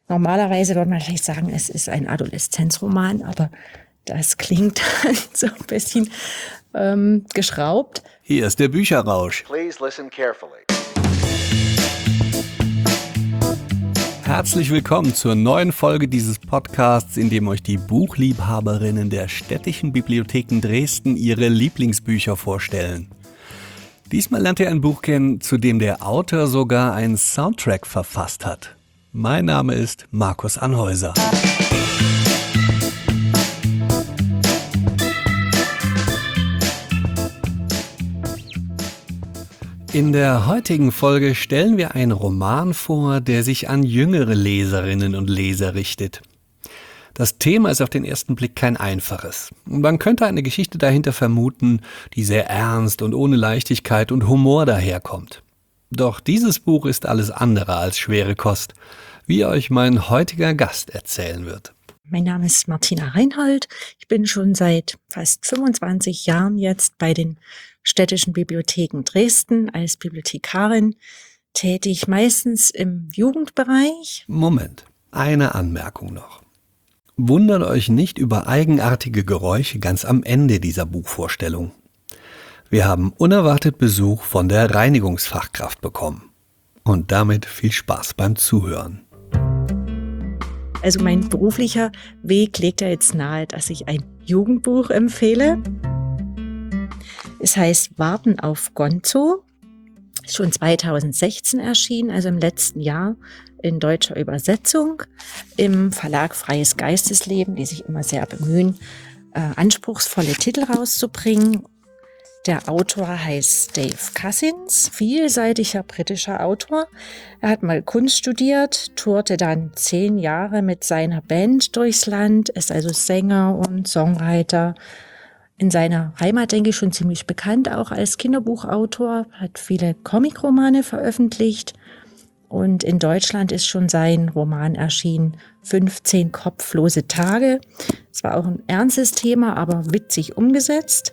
Normalerweise würde man vielleicht sagen, es ist ein Adoleszenzroman, aber das klingt dann so ein bisschen geschraubt. Hier ist der Bücherrausch. Please listen carefully. Herzlich willkommen zur neuen Folge dieses Podcasts, in dem euch die Buchliebhaberinnen der städtischen Bibliotheken Dresden ihre Lieblingsbücher vorstellen. Diesmal lernt ihr ein Buch kennen, zu dem der Autor sogar einen Soundtrack verfasst hat. Mein Name ist Markus Anhäuser. In der heutigen Folge stellen wir einen Roman vor, der sich an jüngere Leserinnen und Leser richtet. Das Thema ist auf den ersten Blick kein einfaches. Man könnte eine Geschichte dahinter vermuten, die sehr ernst und ohne Leichtigkeit und Humor daherkommt. Doch dieses Buch ist alles andere als schwere Kost, wie euch mein heutiger Gast erzählen wird. Mein Name ist Martina Reinhold. Ich bin schon seit fast 25 Jahren jetzt bei den städtischen Bibliotheken Dresden als Bibliothekarin tätig, meistens im Jugendbereich. Moment, eine Anmerkung noch. Wundert euch nicht über eigenartige Geräusche ganz am Ende dieser Buchvorstellung. Wir haben unerwartet Besuch von der Reinigungsfachkraft bekommen. Und damit viel Spaß beim Zuhören. Also mein beruflicher Weg legt ja jetzt nahe, dass ich ein Jugendbuch empfehle. Es heißt Warten auf Gonzo. Ist schon 2016 erschienen, also im letzten Jahr in deutscher Übersetzung. Im Verlag Freies Geistesleben, die sich immer sehr bemühen, anspruchsvolle Titel rauszubringen. Der Autor heißt Dave Cousins, vielseitiger britischer Autor. Er hat mal Kunst studiert, tourte dann 10 Jahre mit seiner Band durchs Land, ist also Sänger und Songwriter. In seiner Heimat, denke ich, schon ziemlich bekannt, auch als Kinderbuchautor, hat viele Comicromane veröffentlicht. Und in Deutschland ist schon sein Roman erschienen, 15 kopflose Tage. Es war auch ein ernstes Thema, aber witzig umgesetzt.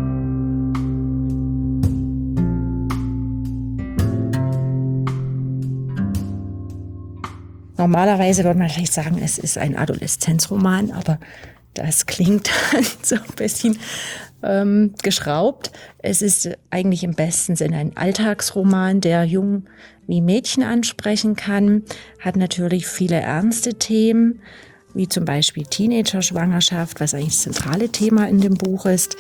Normalerweise würde man vielleicht sagen, es ist ein Adoleszenzroman, aber das klingt dann so ein bisschen geschraubt. Es ist eigentlich im besten Sinne ein Alltagsroman, der Jungen wie Mädchen ansprechen kann, hat natürlich viele ernste Themen, wie zum Beispiel Teenager-Schwangerschaft, was eigentlich das zentrale Thema in dem Buch ist.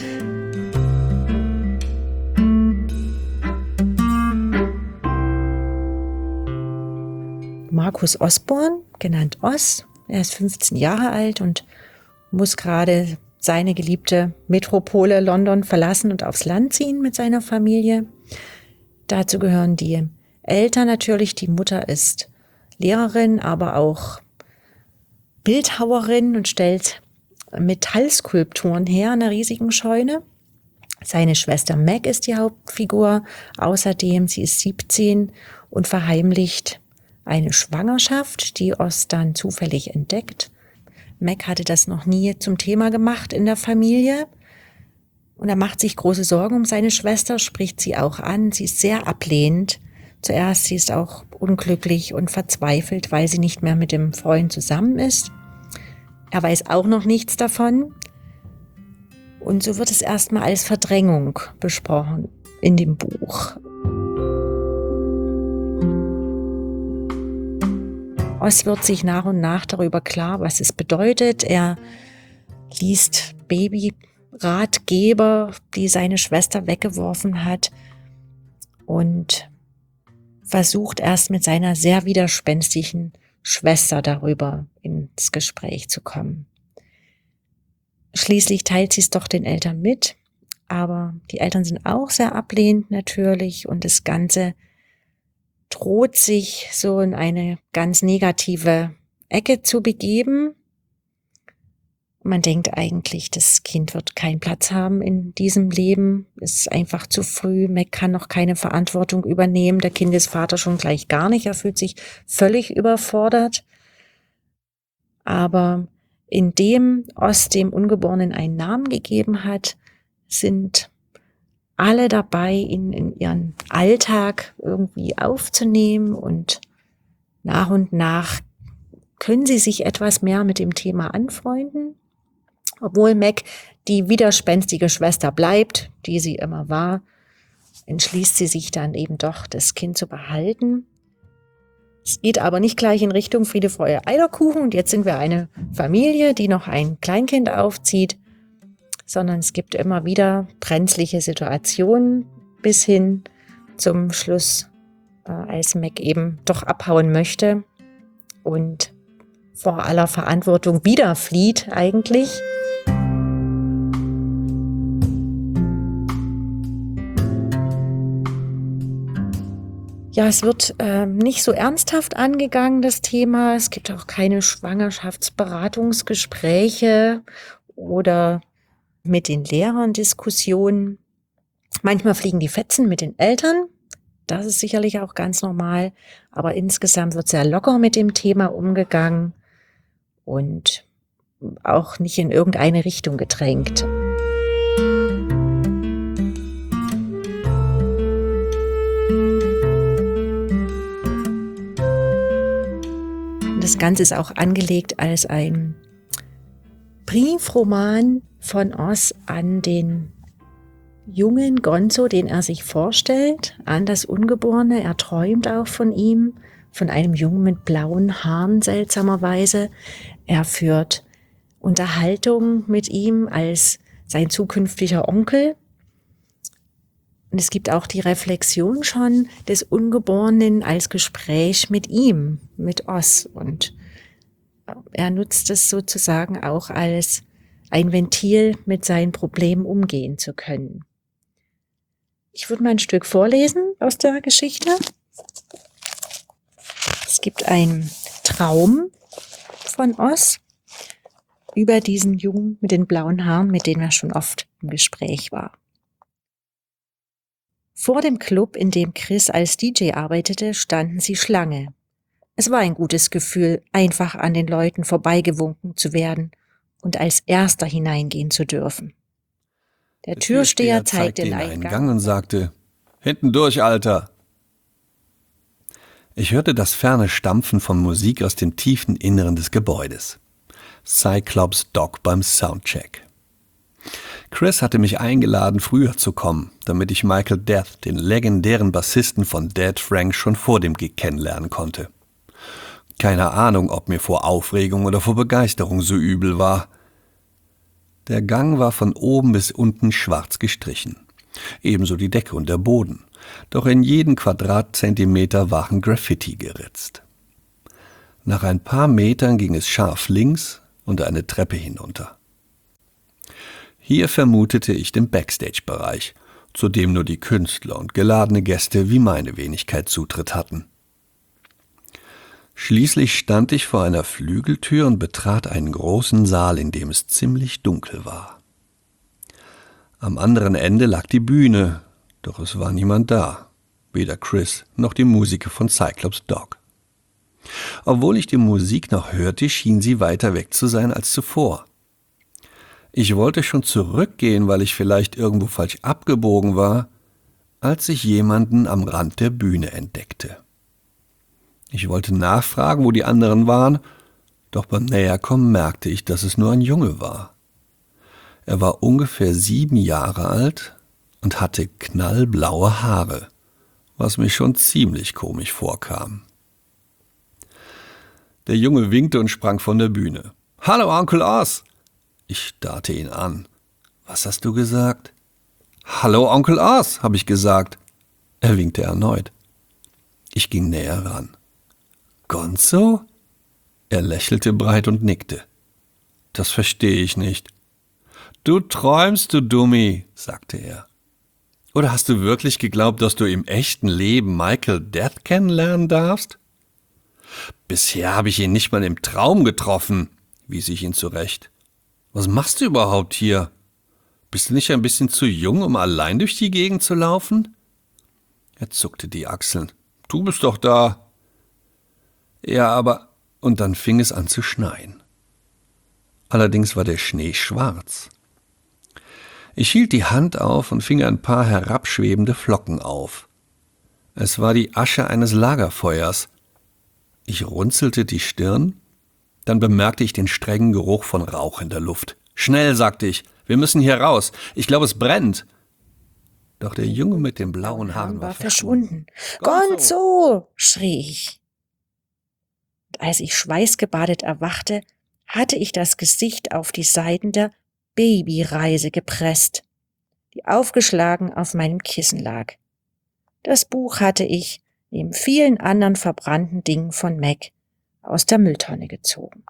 Markus Osborn, genannt Oz, er ist 15 Jahre alt und muss gerade seine geliebte Metropole London verlassen und aufs Land ziehen mit seiner Familie. Dazu gehören die Eltern natürlich. Die Mutter ist Lehrerin, aber auch Bildhauerin und stellt Metallskulpturen her in einer riesigen Scheune. Seine Schwester Meg ist die Hauptfigur. Außerdem, sie ist 17 und verheimlicht eine Schwangerschaft, die Oz dann zufällig entdeckt. Meg hatte das noch nie zum Thema gemacht in der Familie. Und er macht sich große Sorgen um seine Schwester, spricht sie auch an. Sie ist sehr ablehnend. Zuerst, sie ist auch unglücklich und verzweifelt, weil sie nicht mehr mit dem Freund zusammen ist. Er weiß auch noch nichts davon. Und so wird es erstmal als Verdrängung besprochen in dem Buch. Oz wird sich nach und nach darüber klar, was es bedeutet. Er liest Babyratgeber, die seine Schwester weggeworfen hat, und versucht erst mit seiner sehr widerspenstigen Schwester darüber ins Gespräch zu kommen. Schließlich teilt sie es doch den Eltern mit, aber die Eltern sind auch sehr ablehnend natürlich und das Ganze droht sich so in eine ganz negative Ecke zu begeben. Man denkt eigentlich, das Kind wird keinen Platz haben in diesem Leben. Es ist einfach zu früh. Meg kann noch keine Verantwortung übernehmen. Der Kindesvater schon gleich gar nicht. Er fühlt sich völlig überfordert. Aber indem Oz dem Ungeborenen einen Namen gegeben hat, sind alle dabei, ihn in ihren Alltag irgendwie aufzunehmen, und nach können sie sich etwas mehr mit dem Thema anfreunden. Obwohl Meg die widerspenstige Schwester bleibt, die sie immer war, entschließt sie sich dann eben doch, das Kind zu behalten. Es geht aber nicht gleich in Richtung Friede, Freude, Eierkuchen und jetzt sind wir eine Familie, die noch ein Kleinkind aufzieht, sondern es gibt immer wieder brenzliche Situationen bis hin zum Schluss, als Meg eben doch abhauen möchte und vor aller Verantwortung wieder flieht eigentlich. Ja, es wird nicht so ernsthaft angegangen, das Thema. Es gibt auch keine Schwangerschaftsberatungsgespräche oder mit den Lehrern Diskussionen. Manchmal fliegen die Fetzen mit den Eltern. Das ist sicherlich auch ganz normal. Aber insgesamt wird sehr locker mit dem Thema umgegangen und auch nicht in irgendeine Richtung gedrängt. Das Ganze ist auch angelegt als ein Briefroman von Oz an den jungen Gonzo, den er sich vorstellt, an das Ungeborene. Er träumt auch von ihm, von einem Jungen mit blauen Haaren seltsamerweise. Er führt Unterhaltung mit ihm als sein zukünftiger Onkel. Und es gibt auch die Reflexion schon des Ungeborenen als Gespräch mit ihm, mit Oz. Und er nutzt es sozusagen auch als ein Ventil, mit seinen Problemen umgehen zu können. Ich würde mal ein Stück vorlesen aus der Geschichte. Es gibt einen Traum von Oz über diesen Jungen mit den blauen Haaren, mit dem er schon oft im Gespräch war. Vor dem Club, in dem Chris als DJ arbeitete, standen sie Schlange. Es war ein gutes Gefühl, einfach an den Leuten vorbeigewunken zu werden und als Erster hineingehen zu dürfen. Der Türsteher zeigte den Eingang und sagte: »Hinten durch, Alter!« Ich hörte das ferne Stampfen von Musik aus dem tiefen Inneren des Gebäudes. Cyclops Doc beim Soundcheck. Chris hatte mich eingeladen, früher zu kommen, damit ich Michael Death, den legendären Bassisten von Dead Frank, schon vor dem Gig kennenlernen konnte. Keine Ahnung, ob mir vor Aufregung oder vor Begeisterung so übel war. Der Gang war von oben bis unten schwarz gestrichen. Ebenso die Decke und der Boden. Doch in jeden Quadratzentimeter waren Graffiti geritzt. Nach ein paar Metern ging es scharf links und eine Treppe hinunter. Hier vermutete ich den Backstage-Bereich, zu dem nur die Künstler und geladene Gäste wie meine Wenigkeit Zutritt hatten. Schließlich stand ich vor einer Flügeltür und betrat einen großen Saal, in dem es ziemlich dunkel war. Am anderen Ende lag die Bühne, doch es war niemand da, weder Chris noch die Musiker von Cyclops Doc. Obwohl ich die Musik noch hörte, schien sie weiter weg zu sein als zuvor. Ich wollte schon zurückgehen, weil ich vielleicht irgendwo falsch abgebogen war, als ich jemanden am Rand der Bühne entdeckte. Ich wollte nachfragen, wo die anderen waren, doch beim Näherkommen merkte ich, dass es nur ein Junge war. Er war ungefähr 7 Jahre alt und hatte knallblaue Haare, was mir schon ziemlich komisch vorkam. Der Junge winkte und sprang von der Bühne. »Hallo, Onkel Oz!« Ich starrte ihn an. »Was hast du gesagt?« »Hallo, Onkel Oz«, habe ich gesagt. Er winkte erneut. Ich ging näher ran. »Gonzo?« Er lächelte breit und nickte. »Das verstehe ich nicht.« »Du träumst, du Dummi«, sagte er. »Oder hast du wirklich geglaubt, dass du im echten Leben Michael Death kennenlernen darfst?« »Bisher habe ich ihn nicht mal im Traum getroffen«, wies ich ihn zurecht. »Was machst du überhaupt hier? Bist du nicht ein bisschen zu jung, um allein durch die Gegend zu laufen?« Er zuckte die Achseln. »Du bist doch da.« »Ja, aber...« Und dann fing es an zu schneien. Allerdings war der Schnee schwarz. Ich hielt die Hand auf und fing ein paar herabschwebende Flocken auf. Es war die Asche eines Lagerfeuers. Ich runzelte die Stirn Dann bemerkte ich den strengen Geruch von Rauch in der Luft. »Schnell«, sagte ich, »wir müssen hier raus. Ich glaube, es brennt.« Doch der Junge mit den blauen Haaren war verschwunden. »Gonzo«, schrie ich. Und als ich schweißgebadet erwachte, hatte ich das Gesicht auf die Seiten der Babyreise gepresst, die aufgeschlagen auf meinem Kissen lag. Das Buch hatte ich, neben vielen anderen verbrannten Dingen von Mac, aus der Mülltonne gezogen.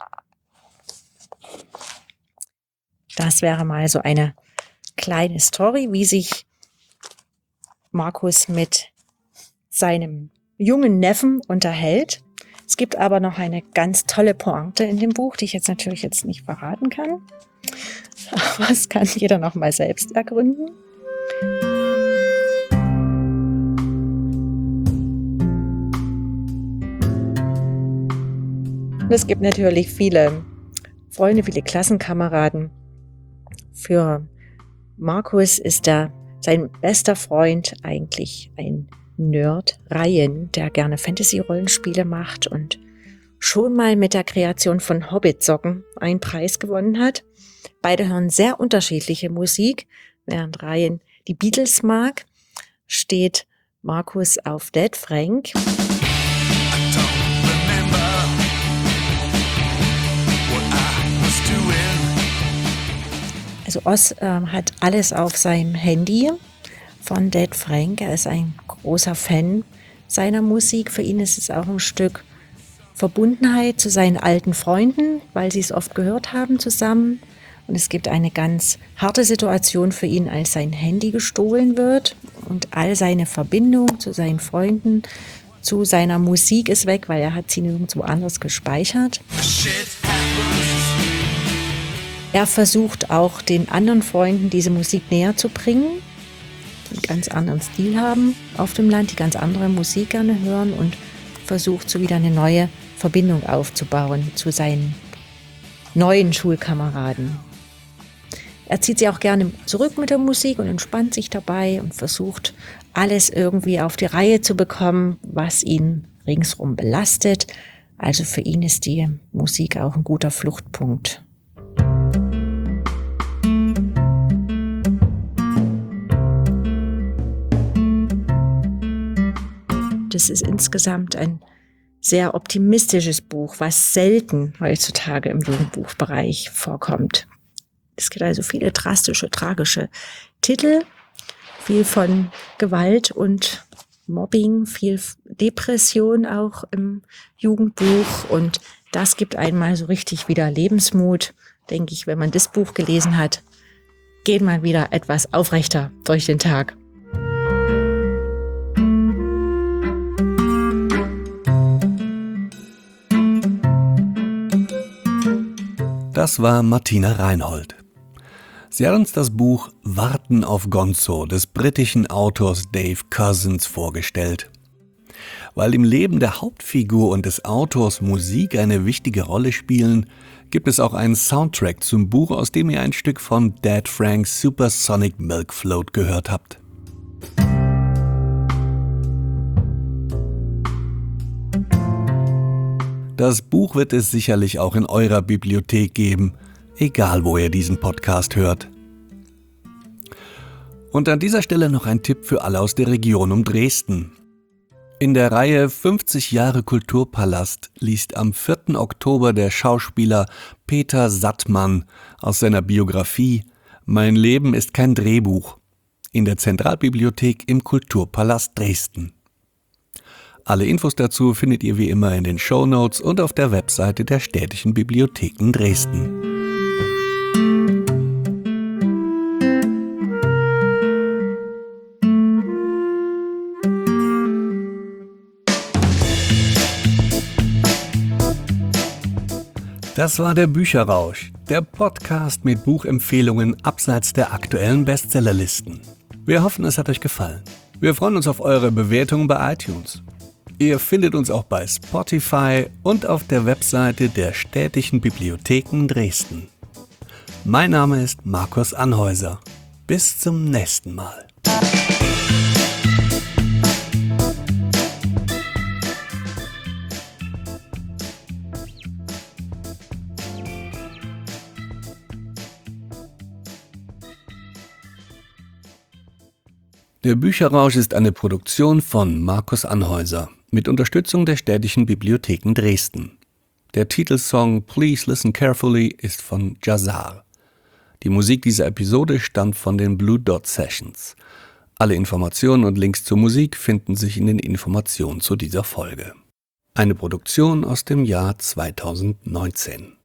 Das wäre mal so eine kleine Story, wie sich Markus mit seinem jungen Neffen unterhält. Es gibt aber noch eine ganz tolle Pointe in dem Buch, die ich natürlich nicht verraten kann. Aber das kann jeder noch mal selbst ergründen. Und es gibt natürlich viele Freunde, viele Klassenkameraden. Für Markus ist sein bester Freund eigentlich ein Nerd, Ryan, der gerne Fantasy-Rollenspiele macht und schon mal mit der Kreation von Hobbit-Socken einen Preis gewonnen hat. Beide hören sehr unterschiedliche Musik. Während Ryan die Beatles mag, steht Markus auf Dead Frank. Also Oz hat alles auf seinem Handy von Dead Frank. Er ist ein großer Fan seiner Musik. Für ihn ist es auch ein Stück Verbundenheit zu seinen alten Freunden, weil sie es oft gehört haben zusammen. Und es gibt eine ganz harte Situation für ihn, als sein Handy gestohlen wird. Und all seine Verbindung zu seinen Freunden, zu seiner Musik ist weg, weil er hat sie nirgendwo anders gespeichert. Er versucht auch den anderen Freunden diese Musik näher zu bringen, die einen ganz anderen Stil haben auf dem Land, die ganz andere Musik gerne hören und versucht so wieder eine neue Verbindung aufzubauen zu seinen neuen Schulkameraden. Er zieht sie auch gerne zurück mit der Musik und entspannt sich dabei und versucht alles irgendwie auf die Reihe zu bekommen, was ihn ringsrum belastet. Also für ihn ist die Musik auch ein guter Fluchtpunkt. Das ist insgesamt ein sehr optimistisches Buch, was selten heutzutage im Jugendbuchbereich vorkommt. Es gibt also viele drastische, tragische Titel, viel von Gewalt und Mobbing, viel Depression auch im Jugendbuch. Und das gibt einmal so richtig wieder Lebensmut, denke ich, wenn man das Buch gelesen hat, geht man wieder etwas aufrechter durch den Tag. Das war Martina Reinhold. Sie hat uns das Buch Warten auf Gonzo des britischen Autors Dave Cousins vorgestellt. Weil im Leben der Hauptfigur und des Autors Musik eine wichtige Rolle spielen, gibt es auch einen Soundtrack zum Buch, aus dem ihr ein Stück von Dead Frank's Supersonic Milk Float gehört habt. Das Buch wird es sicherlich auch in eurer Bibliothek geben, egal wo ihr diesen Podcast hört. Und an dieser Stelle noch ein Tipp für alle aus der Region um Dresden. In der Reihe 50 Jahre Kulturpalast liest am 4. Oktober der Schauspieler Peter Sattmann aus seiner Biografie »Mein Leben ist kein Drehbuch« in der Zentralbibliothek im Kulturpalast Dresden. Alle Infos dazu findet ihr wie immer in den Shownotes und auf der Webseite der Städtischen Bibliotheken Dresden. Das war der Bücherrausch, der Podcast mit Buchempfehlungen abseits der aktuellen Bestsellerlisten. Wir hoffen, es hat euch gefallen. Wir freuen uns auf eure Bewertungen bei iTunes. Ihr findet uns auch bei Spotify und auf der Webseite der Städtischen Bibliotheken Dresden. Mein Name ist Markus Anhäuser. Bis zum nächsten Mal. Der Bücherrausch ist eine Produktion von Markus Anhäuser mit Unterstützung der Städtischen Bibliotheken Dresden. Der Titelsong Please Listen Carefully ist von Jazar. Die Musik dieser Episode stammt von den Blue Dot Sessions. Alle Informationen und Links zur Musik finden sich in den Informationen zu dieser Folge. Eine Produktion aus dem Jahr 2019.